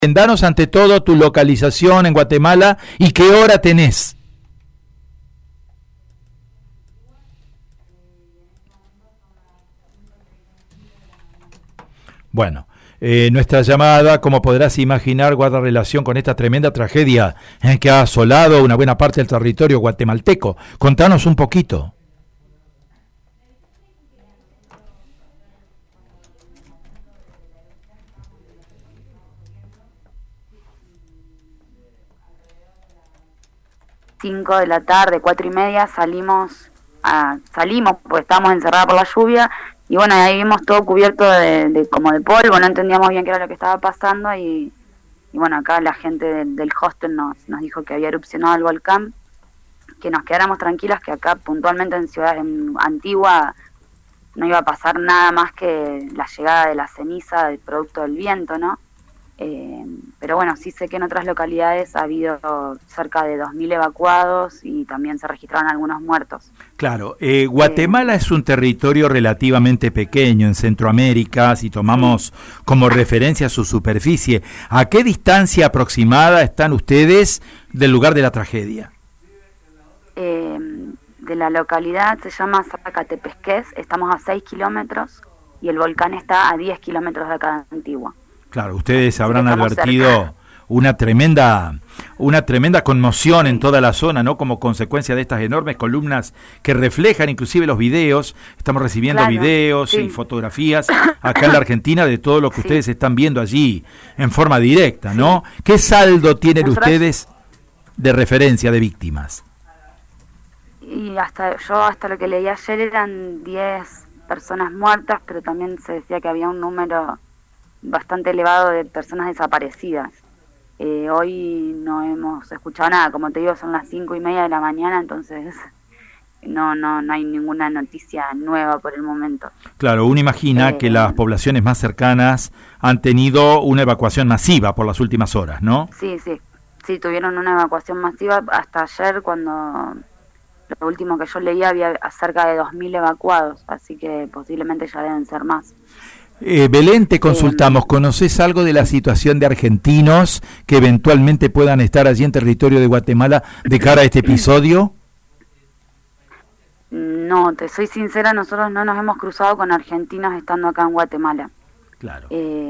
Danos ante todo tu localización en Guatemala y qué hora tenés. Bueno, nuestra llamada, como podrás imaginar, guarda relación con esta tremenda tragedia que ha asolado una buena parte del territorio guatemalteco. Contanos un poquito. Cinco de la tarde, 4:30, salimos porque estábamos encerrados por la lluvia, y bueno, ahí vimos todo cubierto de como de polvo, no entendíamos bien qué era lo que estaba pasando, y bueno, acá la gente del hostel nos dijo que había erupcionado el volcán, que nos quedáramos tranquilas, que acá puntualmente en Ciudad Antigua no iba a pasar nada más que la llegada de la ceniza del producto del viento, ¿no? Pero bueno, sí sé que en otras localidades ha habido cerca de 2.000 evacuados y también se registraron algunos muertos. Claro, Guatemala es un territorio relativamente pequeño en Centroamérica, si tomamos como referencia su superficie. ¿A qué distancia aproximada están ustedes del lugar de la tragedia? De la localidad se llama Zacatepesqués, estamos a 6 kilómetros y el volcán está a 10 kilómetros de acá de Antigua. Claro, ustedes habrán advertido una tremenda conmoción en toda la zona, ¿no? Como consecuencia de estas enormes columnas que reflejan inclusive los videos. Estamos recibiendo videos y fotografías acá en la Argentina de todo lo que ustedes están viendo allí en forma directa, ¿no? ¿Qué saldo tienen ustedes de referencia de víctimas? Y hasta lo que leí ayer eran 10 personas muertas, pero también se decía que había un número bastante elevado de personas desaparecidas. Hoy no hemos escuchado nada, como te digo, son las 5:30 de la mañana, entonces no hay ninguna noticia nueva por el momento. Claro, uno imagina que las poblaciones más cercanas han tenido una evacuación masiva por las últimas horas, ¿no? Sí, tuvieron una evacuación masiva. Hasta ayer, cuando lo último que yo leía, había cerca de 2.000 evacuados, así que posiblemente ya deben ser más. Belén, te consultamos, ¿conoces algo de la situación de argentinos que eventualmente puedan estar allí en territorio de Guatemala de cara a este episodio? No, te soy sincera, nosotros no nos hemos cruzado con argentinos estando acá en Guatemala. Claro.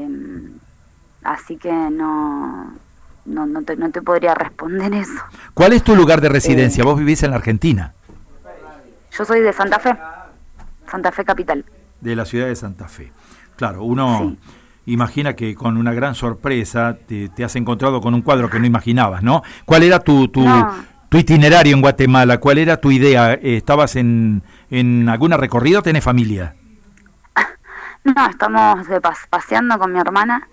Así que no te podría responder eso. ¿Cuál es tu lugar de residencia? ¿Vos vivís en la Argentina? Yo soy de Santa Fe capital. De la ciudad de Santa Fe. Claro, uno imagina que con una gran sorpresa te has encontrado con un cuadro que no imaginabas, ¿no? ¿Cuál era tu itinerario en Guatemala? ¿Cuál era tu idea? ¿Estabas en alguna recorrida o tenés familia? No, estamos paseando con mi hermana.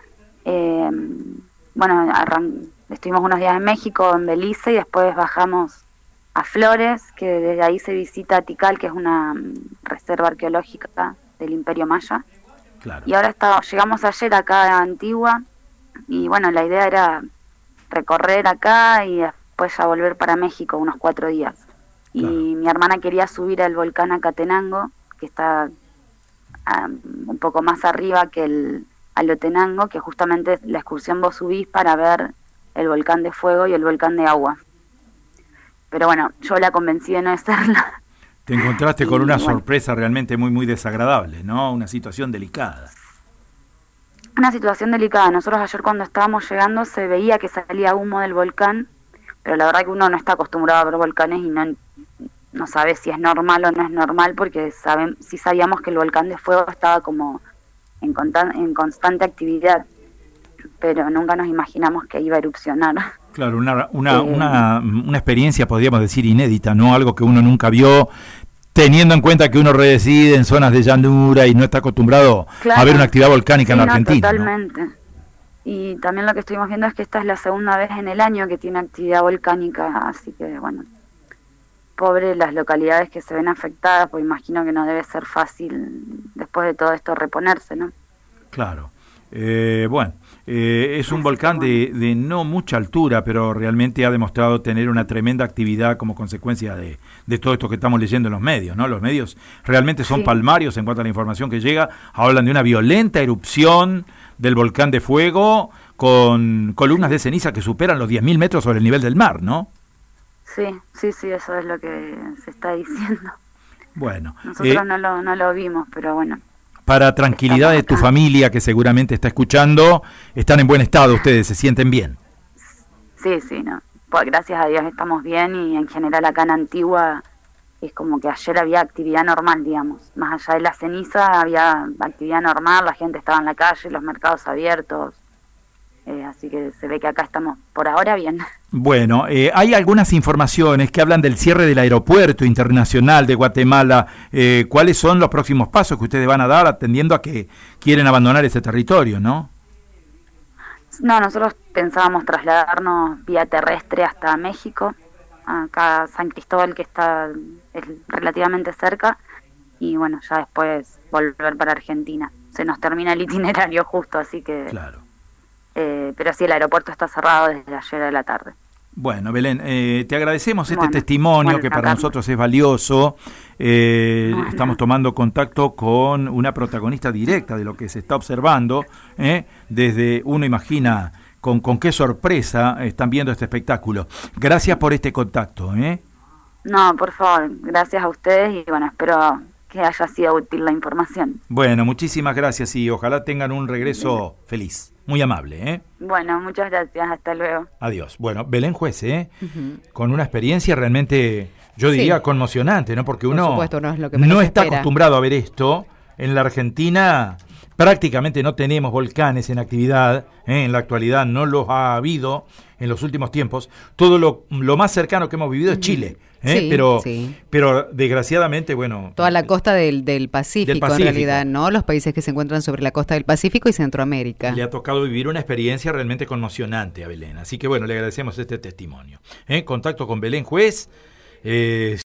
Bueno, estuvimos unos días en México, en Belice, y después bajamos a Flores, que desde ahí se visita Tikal, que es una reserva arqueológica del Imperio Maya. Claro. Y ahora llegamos ayer acá a Antigua, y bueno, la idea era recorrer acá y después ya volver para México unos 4 días. Claro. Y mi hermana quería subir al volcán Acatenango, que está un poco más arriba que el Alotenango, que justamente la excursión vos subís para ver el volcán de fuego y el volcán de agua. Pero bueno, yo la convencí de no hacerla. Te encontraste con una sorpresa realmente muy, muy desagradable, ¿no? Una situación delicada. Una situación delicada. Nosotros ayer cuando estábamos llegando se veía que salía humo del volcán, pero la verdad que uno no está acostumbrado a ver volcanes y no sabe si es normal o no es normal, porque sí sabíamos que el volcán de fuego estaba como en constante actividad, pero nunca nos imaginamos que iba a erupcionar. Claro, una experiencia, podríamos decir, inédita, ¿no? Algo que uno nunca vio, teniendo en cuenta que uno reside en zonas de llanura y no está acostumbrado a ver una actividad volcánica en la Argentina. Totalmente. ¿No? Y también lo que estuvimos viendo es que esta es la segunda vez en el año que tiene actividad volcánica, así que bueno, pobre las localidades que se ven afectadas, pues imagino que no debe ser fácil después de todo esto reponerse, ¿no? Claro. Es un volcán de no mucha altura, pero realmente ha demostrado tener una tremenda actividad como consecuencia de todo esto que estamos leyendo en los medios, ¿no? Los medios realmente son palmarios en cuanto a la información que llega. Hablan de una violenta erupción del volcán de fuego con columnas de ceniza que superan los 10.000 metros sobre el nivel del mar, ¿no? Sí, eso es lo que se está diciendo. Bueno. Nosotros no lo vimos, pero bueno. Para tranquilidad de tu familia, que seguramente está escuchando, están en buen estado ustedes, se sienten bien. Sí, no. Pues gracias a Dios estamos bien, y en general acá en Antigua es como que ayer había actividad normal, digamos. Más allá de la ceniza había actividad normal, la gente estaba en la calle, los mercados abiertos. Así que se ve que acá estamos por ahora bien. Bueno, hay algunas informaciones que hablan del cierre del aeropuerto internacional de Guatemala. ¿Cuáles son los próximos pasos que ustedes van a dar atendiendo a que quieren abandonar ese territorio, no? No, nosotros pensábamos trasladarnos vía terrestre hasta México, acá San Cristóbal, que está relativamente cerca, y bueno, ya después volver para Argentina. Se nos termina el itinerario justo, así que... Claro. Pero sí, el aeropuerto está cerrado desde ayer de la tarde. Bueno, Belén, te agradecemos este testimonio que para nosotros es valioso. Estamos tomando contacto con una protagonista directa de lo que se está observando. Desde uno imagina con qué sorpresa están viendo este espectáculo. Gracias por este contacto. No, por favor, gracias a ustedes, y bueno, espero que haya sido útil la información. Bueno, muchísimas gracias y ojalá tengan un regreso feliz. Muy amable, Bueno, muchas gracias. Hasta luego. Adiós. Bueno, Belén Juez, con una experiencia realmente, yo diría, conmocionante, ¿no? Porque uno supuesto, no es lo que menos está espera. Acostumbrado a ver esto. En la Argentina prácticamente no tenemos volcanes en actividad, en la actualidad no los ha habido en los últimos tiempos. Todo lo más cercano que hemos vivido es Chile. Pero desgraciadamente, bueno... Toda la costa del Pacífico, en realidad, ¿no? Los países que se encuentran sobre la costa del Pacífico y Centroamérica. Le ha tocado vivir una experiencia realmente conmocionante a Belén. Así que, bueno, le agradecemos este testimonio. Contacto con Belén Juez.